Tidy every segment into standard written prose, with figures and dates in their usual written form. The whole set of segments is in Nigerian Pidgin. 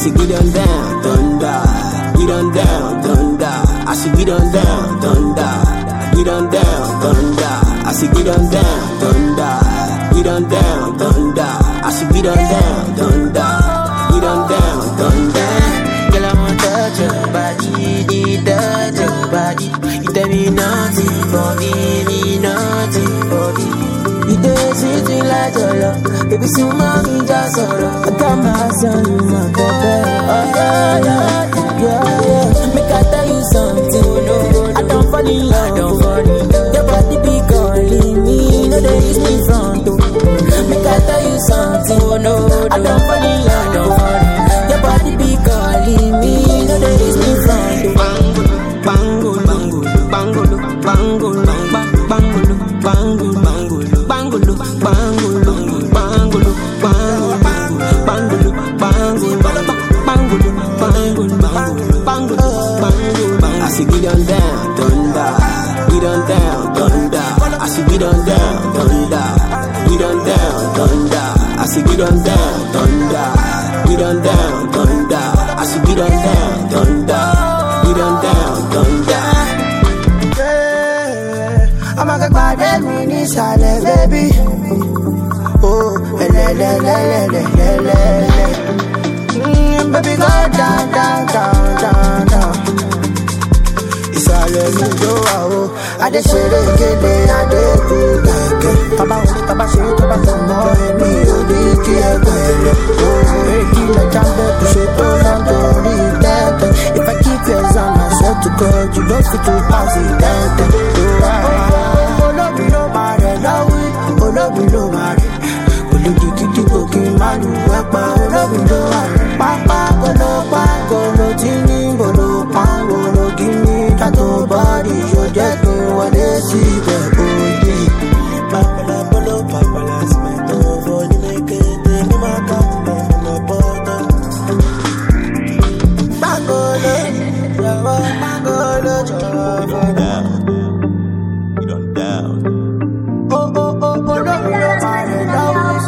say get on down, thunder. Get on down, thunder. I say get on down, thunder. Get on down, thunder. I say get on down, thunder. Get on down, thunder. I say get on down, thunder. Get on down, thunder. Girl, I want to touch your body, touch your body. You tell me nothing for me, nothing for me. You dey sweet me like your love, baby, so mommy just sorrow. I got my son in my baby. Oh yeah. Make I tell you something, I don't fall in love, Your body be calling me, no they use me front door. Make I tell you something, I don't fall in love, Your body be calling me, no they use me front door. Bangolo, bangolo, bangolo, bangolo, bangolo, bangolo, bangolo, bangolo, bangolo, bangolo, bangolo, bangolo, bangolo. I say get on down, thunder. Get on down, thunder. I say get on down, thunder. Get on down, thunder. I say get on down, thunder. Get on down, thunder. I say get on down, thunder. Get on down, thunder. I'm a bad inside, baby. Oh, baby, go down. It's all in me, go out. I just say they get it, I did do like it. Papa, shit, Papa, tomorrow, me, you did get it. Oh, keep like I'm there to shit, but I'm doing that. If I keep yours on, I swear to God, you don't fit to pass it down.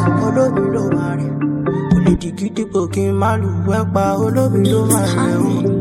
Olóbi ló máa rẹ̀ o.